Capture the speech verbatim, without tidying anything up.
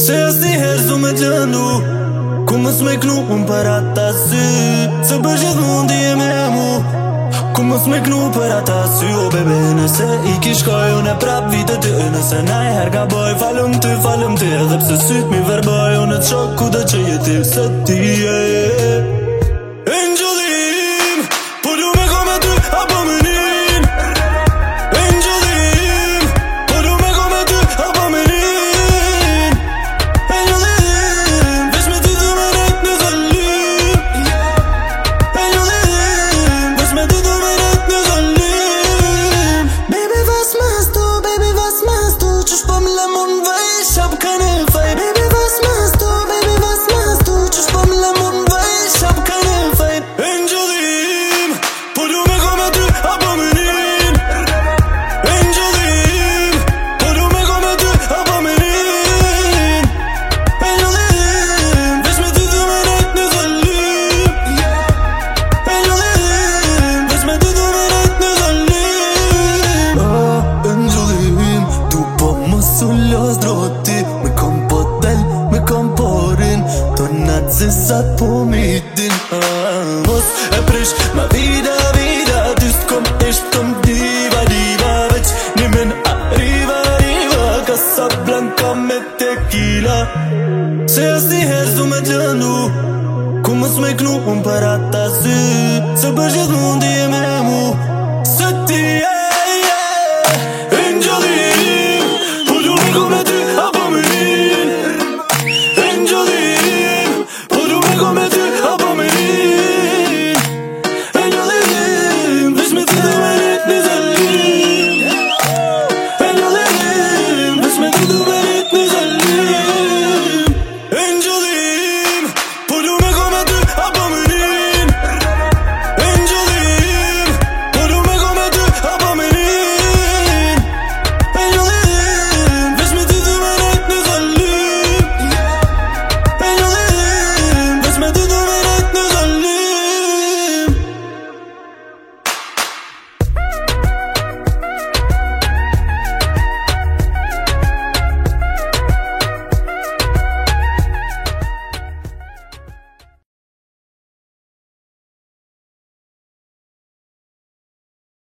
Se asnjëherë s'du me t'lëndu, ku mës me knu unë për ata sy. Se për gjithmonë ti je me mu, ku mës me knu për ata sy. O bebe, nëse i kish kaj unë e prap vite ty. Nëse najher ka boj, falëm ty, falëm ty. Edhe pse syt mi verboj, unë e t'shok ku dhe që jeti. Se ti je Angel-im, po du me ko me ty, apo me nin. Angel-im, po du me ko me ty, apo me nin. Angel-im, veç me ty du me net në zëllim. Angel-im, veç me ty du me net në zëllim. Baby, was machst du, baby, was machst du? Qysh po m'le mun vaj, shab kanë faj. Baby, was machst du, baby, was machst du? Qysh po m'le mun vaj, shab kanë faj. Angel-im, po du me ko me ty, apo me nin. Angel-im, po du me ko me ty, apo me nin. Angel-im, veç me ty du me net në zëllim. Angel-im, veç me ty du me net në zëllim. Ah, Angel-im, du po mos u los droti. Me kom po del, me kom po rin. Tonat zesat po midin. Ah, mos e prish ma vida, vida. Ty s'kom ish t'kom diva, diva. Veç një men arriva, arriva. Casablanca me tequila. Se asnjëherë s'du me t'lëndu, ku mës me knu unë për ata sy. Se për gjithmonë ti je me mu,